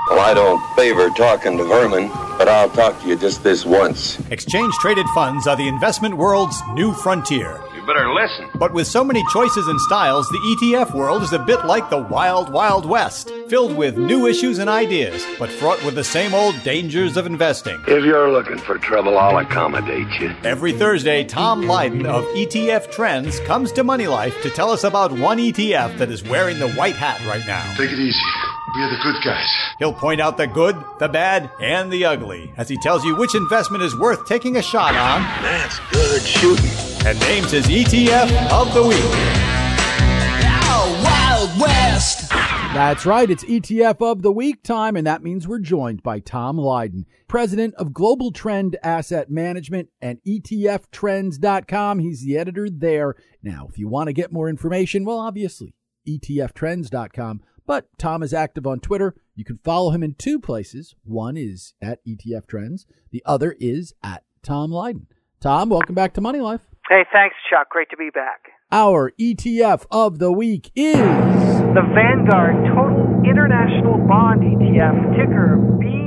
Well, I don't favor talking to vermin, but I'll talk to you just this once. Exchange-traded funds are the investment world's new frontier. You better listen. But with so many choices and styles, the ETF world is a bit like the wild, wild west, filled with new issues and ideas, but fraught with the same old dangers of investing. If you're looking for trouble, I'll accommodate you. Every Thursday, Tom Lydon of ETF Trends comes to Money Life to tell us about one ETF that is wearing the white hat right now. Take it easy. We're the good guys. He'll point out the good, the bad, and the ugly as he tells you which investment is worth taking a shot on. That's good shooting. And names his ETF of the week. Oh, Wild West! That's right, it's ETF of the week time, and that means we're joined by Tom Lydon, president of Global Trend Asset Management and ETFtrends.com. He's the editor there. Now, if you want to get more information, well, obviously, ETFtrends.com. But Tom is active on Twitter. You can follow him in two places. One is at ETF Trends. The other is at Tom Lydon. Tom, welcome back to Money Life. Hey, thanks, Chuck. Great to be back. Our ETF of the week is the Vanguard Total International Bond ETF, ticker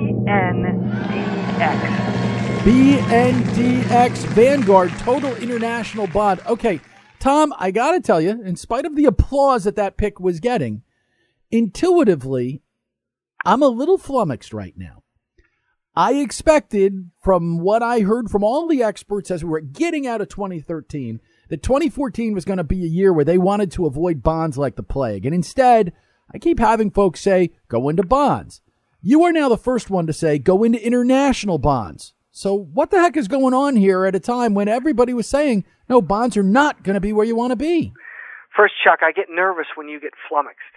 BNDX. BNDX, Vanguard Total International Bond. Okay, Tom, I got to tell you, in spite of the applause that pick was getting, intuitively, I'm a little flummoxed right now. I expected, from what I heard from all the experts as we were getting out of 2013, that 2014 was going to be a year where they wanted to avoid bonds like the plague. And instead, I keep having folks say, go into bonds. You are now the first one to say, go into international bonds. So what the heck is going on here at a time when everybody was saying, no, bonds are not going to be where you want to be? First, Chuck, I get nervous when you get flummoxed.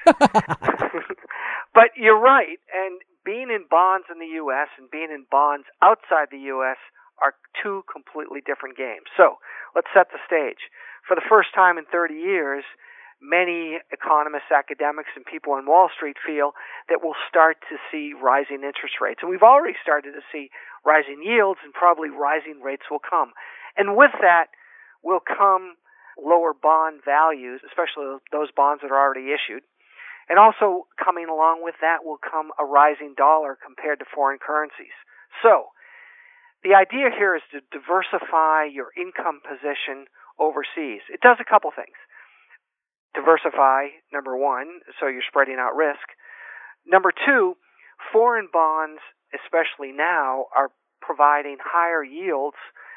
But you're right. And being in bonds in the U.S. and being in bonds outside the U.S. are two completely different games. So let's set the stage. For the first time in 30 years, many economists, academics, and people on Wall Street feel that we'll start to see rising interest rates. And we've already started to see rising yields, and probably rising rates will come. And with that will come lower bond values, especially those bonds that are already issued. And also coming along with that will come a rising dollar compared to foreign currencies. So the idea here is to diversify your income position overseas. It does a couple things. Diversify, number one, so you're spreading out risk. Number two, foreign bonds, especially now, are providing higher yields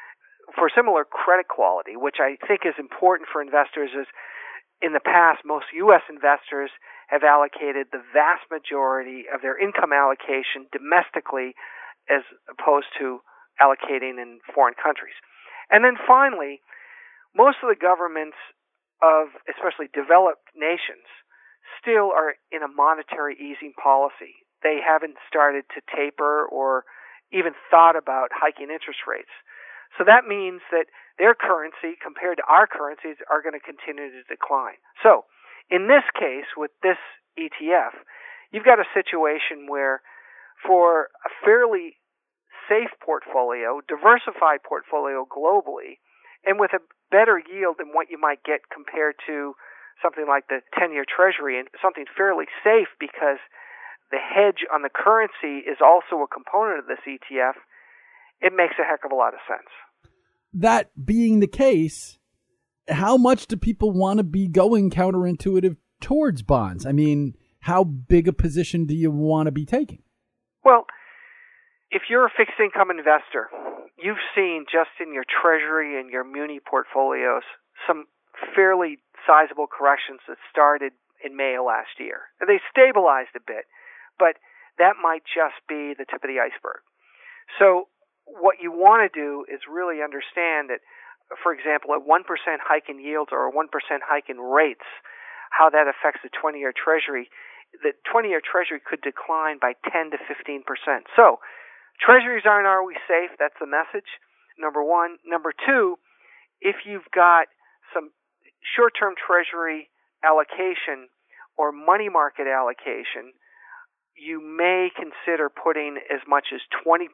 for similar credit quality, which I think is important for investors. Is in the past, most U.S. investors have allocated the vast majority of their income allocation domestically as opposed to allocating in foreign countries. And then finally, most of the governments of especially developed nations still are in a monetary easing policy. They haven't started to taper or even thought about hiking interest rates. So that means that their currency compared to our currencies are going to continue to decline. So in this case, with this ETF, you've got a situation where for a fairly safe portfolio, diversified portfolio globally, and with a better yield than what you might get compared to something like the 10-year Treasury, and something fairly safe because the hedge on the currency is also a component of this ETF, it makes a heck of a lot of sense. That being the case, how much do people want to be going counterintuitive towards bonds? I mean, how big a position do you want to be taking? Well, if you're a fixed income investor, you've seen just in your Treasury and your muni portfolios some fairly sizable corrections that started in May of last year. And they stabilized a bit, but that might just be the tip of the iceberg. So what you want to do is really understand that, for example, a 1% hike in yields or a 1% hike in rates, how that affects the 20-year Treasury. The 20-year Treasury could decline by 10 to 15%. So Treasuries aren't always safe. That's the message, number one. Number two, if you've got some short-term Treasury allocation or money market allocation, you may consider putting as much as 20%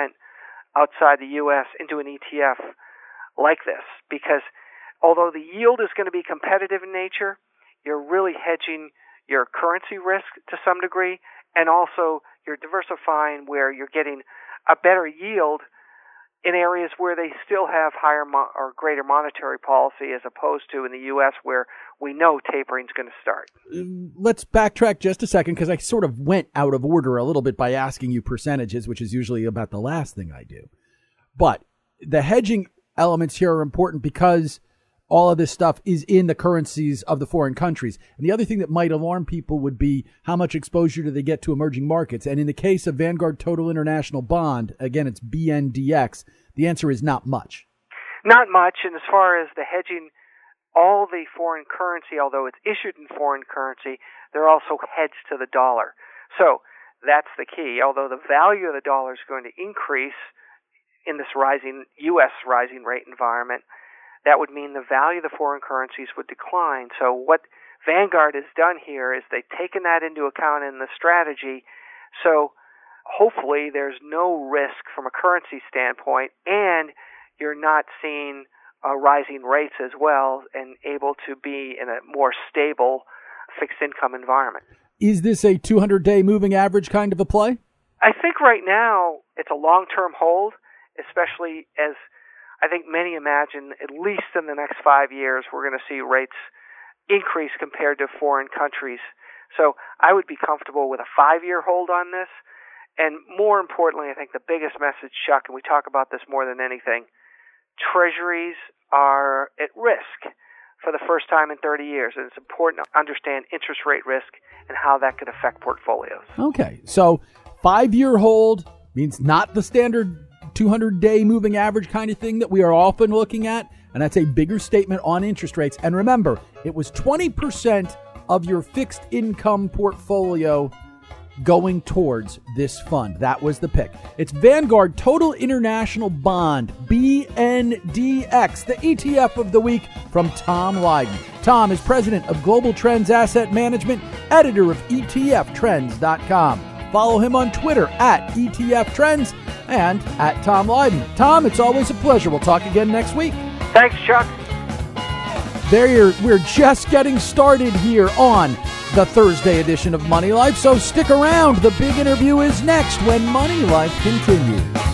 outside the U.S. into an ETF like this, because although the yield is going to be competitive in nature, you're really hedging your currency risk to some degree, and also You're diversifying where you're getting a better yield in areas where they still have higher or greater monetary policy, as opposed to in the U.S. where we know tapering's going to start. Let's backtrack just a second, because I sort of went out of order a little bit by asking you percentages, which is usually about the last thing I do. But the hedging elements here are important because all of this stuff is in the currencies of the foreign countries. And the other thing that might alarm people would be how much exposure do they get to emerging markets? And in the case of Vanguard Total International Bond, again, it's BNDX, the answer is not much. Not much. And as far as the hedging, all the foreign currency, although it's issued in foreign currency, they're also hedged to the dollar. So that's the key. Although the value of the dollar is going to increase in this U.S. rising rate environment, that would mean the value of the foreign currencies would decline. So what Vanguard has done here is they've taken that into account in the strategy. So hopefully there's no risk from a currency standpoint, and you're not seeing rising rates as well, and able to be in a more stable fixed income environment. Is this a 200-day moving average kind of a play? I think right now it's a long-term hold, especially as I think many imagine, at least in the next 5 years, we're going to see rates increase compared to foreign countries. So I would be comfortable with a 5-year hold on this. And more importantly, I think the biggest message, Chuck, and we talk about this more than anything, treasuries are at risk for the first time in 30 years. And it's important to understand interest rate risk and how that could affect portfolios. Okay, so 5-year hold means not the standard 200-day moving average kind of thing that we are often looking at, and that's a bigger statement on interest rates. And remember, it was 20% of your fixed income portfolio going towards this fund. That was the pick. It's Vanguard Total International Bond, BNDX, the ETF of the week from Tom Lydon. Tom is president of Global Trends Asset Management, editor of ETFtrends.com. Follow him on Twitter at ETF Trends and at Tom Lydon. Tom, it's always a pleasure. We'll talk again next week. Thanks, Chuck. We're just getting started here on the Thursday edition of Money Life, so stick around. The big interview is next when Money Life continues.